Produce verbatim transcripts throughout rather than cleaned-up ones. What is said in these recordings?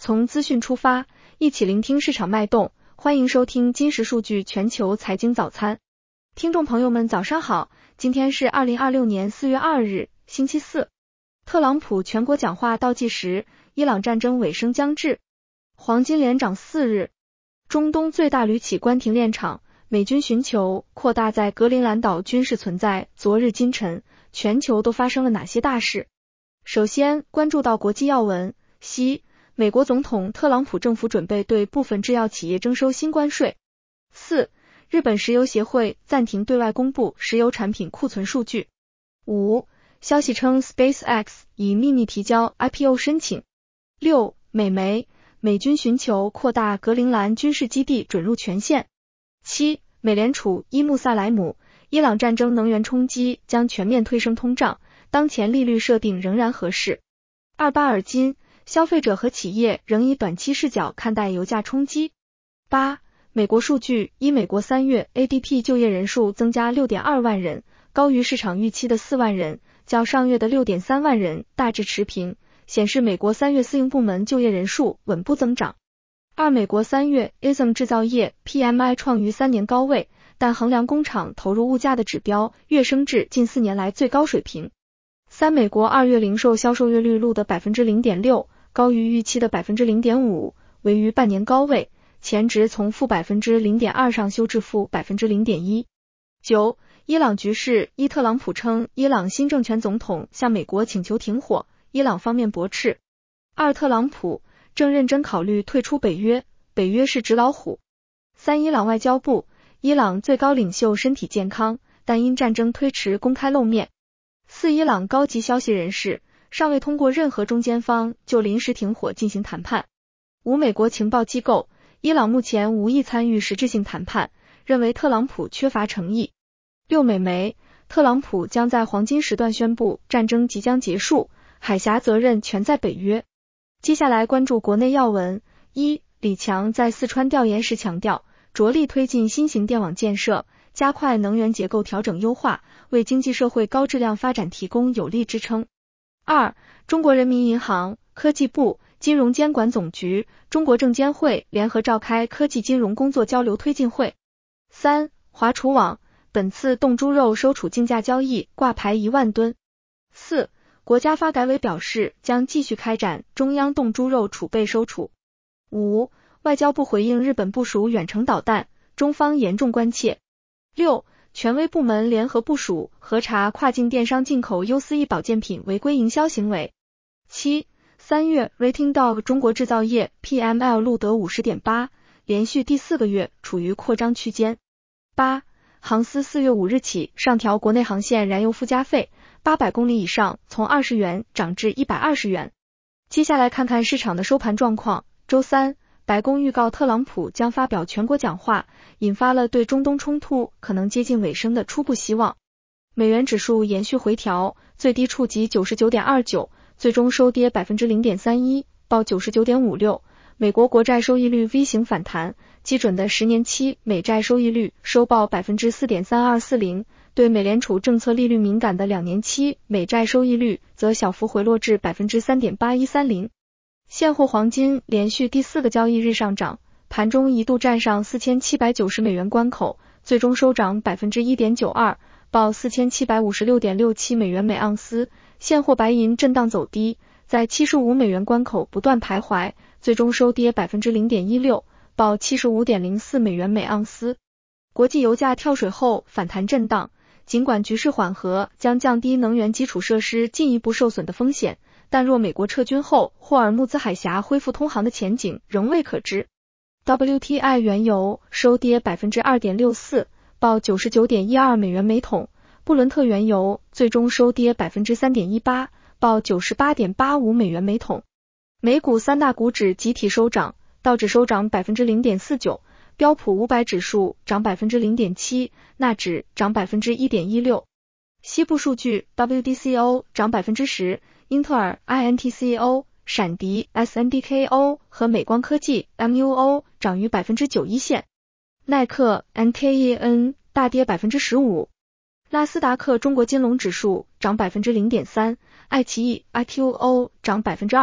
从资讯出发，一起聆听市场脉动。欢迎收听金石数据全球财经早餐。听众朋友们早上好，今天是二零二六年四月二日，星期四。特朗普全国讲话倒计时，伊朗战争尾声将至。黄金连涨四日。中东最大铝企关停炼厂，美军寻求扩大在格陵兰岛军事存在。昨日今晨，全球都发生了哪些大事？首先关注到国际要闻，西美国总统特朗普政府准备对部分制药企业征收新关税。四日本石油协会暂停对外公布石油产品库存数据。五消息称 SpaceX 已秘密提交 I P O 申请。六美媒美军寻求扩大格陵兰军事基地准入权限。七美联储伊穆萨莱姆伊朗战争能源冲击将全面推升通胀，当前利率设定仍然合适。二巴尔金消费者和企业仍以短期视角看待油价冲击。八美国数据，依美国三月 A D P 就业人数增加 六点二万人，高于市场预期的四万人，较上月的 六点三万人大致持平，显示美国三月私营部门就业人数稳步增长。二美国三月 I S M 制造业 P M I 创于三年高位，但衡量工厂投入物价的指标跃升至近四年来最高水平。三美国二月零售销售月率录的 百分之零点六， 高于预期的 百分之零点五， 位于半年高位，前值从负 百分之零点二 上修至负 百分之零点一。九伊朗局势，伊特朗普称伊朗新政权总统向美国请求停火，伊朗方面驳斥。二特朗普正认真考虑退出北约，北约是纸老虎。三伊朗外交部伊朗最高领袖身体健康，但因战争推迟公开露面。四伊朗高级消息人士尚未通过任何中间方就临时停火进行谈判。五美国情报机构伊朗目前无意参与实质性谈判，认为特朗普缺乏诚意。六美媒特朗普将在黄金时段宣布战争即将结束，海峡责任全在北约。接下来关注国内要闻。一李强在四川调研时强调，着力推进新型电网建设，加快能源结构调整优化，为经济社会高质量发展提供有力支撑。二中国人民银行、科技部、金融监管总局、中国证监会联合召开科技金融工作交流推进会。三华储网本次冻猪肉收储竞价交易挂牌一万吨。四国家发改委表示将继续开展中央冻猪肉储备收储。五外交部回应日本部署远程导弹，中方严重关切。六权威部门联合部署核查跨境电商进口优思易保健品违规营销行为。七三月 Rating Dog 中国制造业 P M I 录得 五十点八， 连续第四个月处于扩张区间。八航司四月五日起上调国内航线燃油附加费，八百公里以上从二十元涨至一百二十元。接下来看看市场的收盘状况。周三，白宫预告特朗普将发表全国讲话，引发了对中东冲突可能接近尾声的初步希望。美元指数延续回调，最低触及 九十九点二九， 最终收跌 百分之零点三一， 报 九十九点五六。美国国债收益率 V 型反弹，基准的十年期美债收益率收报 百分之四点三二四零， 对美联储政策利率敏感的两年期美债收益率则小幅回落至 百分之三点八一三零。现货黄金连续第四个交易日上涨，盘中一度站上四千七百九十美元关口，最终收涨 百分之一点九二， 报 四千七百五十六点六七美元每盎司。现货白银震荡走低，在七十五美元关口不断徘徊，最终收跌 百分之零点一六， 报 七十五点零四美元每盎司。国际油价跳水后反弹震荡，尽管局势缓和将降低能源基础设施进一步受损的风险，但若美国撤军后霍尔木兹海峡恢复通航的前景仍未可知。W T I 原油收跌 百分之二点六四， 报 九十九点一二美元每桶。布伦特原油最终收跌 百分之三点一八， 报 九十八点八五美元每桶。美股三大股指集体收涨，道指收涨 百分之零点四九， 标普五百指数涨 百分之零点七， 纳指涨 百分之一点一六。西部数据 W D C O 涨 百分之十， 英特尔 I N T C O、闪迪 S N D K O 和美光科技 M U O 涨逾 百分之九一线。耐克 N K E N 大跌 百分之十五。纳斯达克中国金龙指数涨 百分之零点三， 爱奇艺 I Q O 涨 百分之二，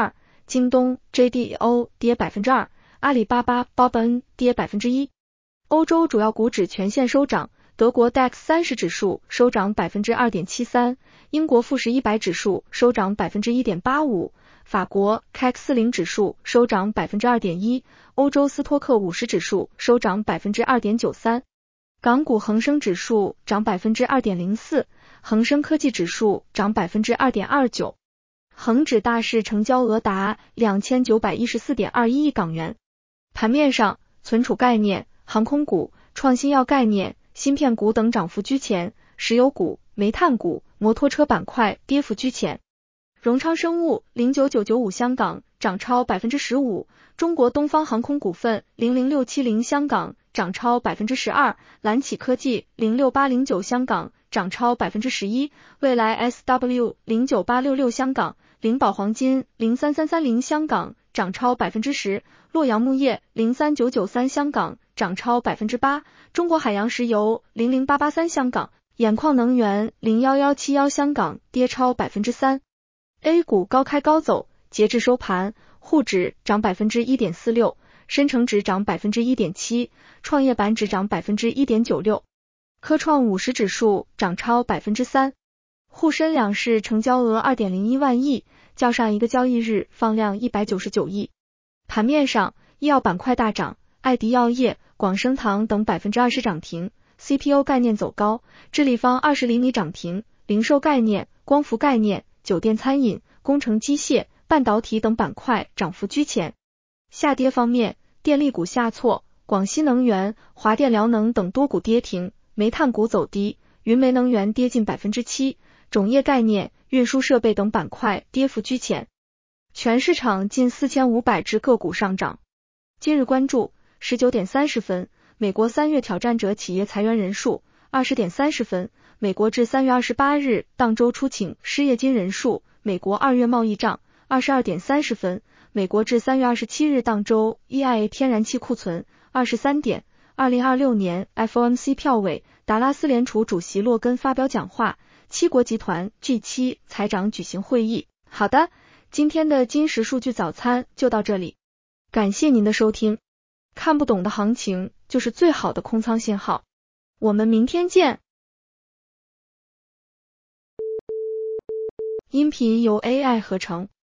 京东 J D O 跌 百分之二， 阿里巴巴 B O B N 跌 百分之一。欧洲主要股指全线收涨，德国 D A X 三十指数收涨 百分之二点七三， 英国富时一百指数收涨 百分之一点八五， 法国 C A C 四十指数收涨 百分之二点一， 欧洲斯托克五十指数收涨 百分之二点九三。港股恒生指数涨 百分之二点零四， 恒生科技指数涨 百分之二点二九。恒指大市成交额达 两千九百一十四点二一亿港元。盘面上，存储概念、航空股、创新药概念、芯片股等涨幅居前，石油股、煤炭股、摩托车板块跌幅居前。荣昌生物零九九九五香港涨超 百分之十五， 中国东方航空股份零零六七零香港涨超 百分之十二， 蓝启科技零六八零九香港涨超 百分之十一， 蔚来 S W 零九八六六香港、灵宝黄金零三三三零香港涨超 百分之十， 洛阳木业零三九九三香港涨超 百分之八， 中国海洋石油零零八八三香港、兖矿能源零一一七一香港跌超 百分之三。 A 股高开高走，截至收盘，沪指涨 百分之一点四六， 深成指涨 百分之一点七， 创业板指涨 百分之一点九六， 科创五十指数涨超 百分之三。 沪深两市成交额 二点零一万亿，较上一个交易日放量一百九十九亿。盘面上，医药板块大涨，艾迪药业、广生堂等 百分之二十 涨停， C P O 概念走高，智立方二十厘米涨停，零售概念、光伏概念、酒店餐饮、工程机械、半导体等板块涨幅居前。下跌方面，电力股下挫，广西能源、华电辽能等多股跌停，煤炭股走低，云煤能源跌近 百分之七， 种业概念、运输设备等板块跌幅居前。全市场近四千五百只个股上涨。今日关注十九点三十分，美国三月挑战者企业裁员人数；二十点三十分，美国至三月二十八日当周出请失业金人数；美国二月贸易账；二十二点三十分，美国至三月二十七日当周 E I A 天然气库存；二十三点，二零二六年 F O M C 票委，达拉斯联储主席洛根发表讲话，七国集团 G 七 财长举行会议。好的，今天的金石数据早餐就到这里，感谢您的收听。看不懂的行情就是最好的空仓信号，我们明天见。音频由 A I 合成。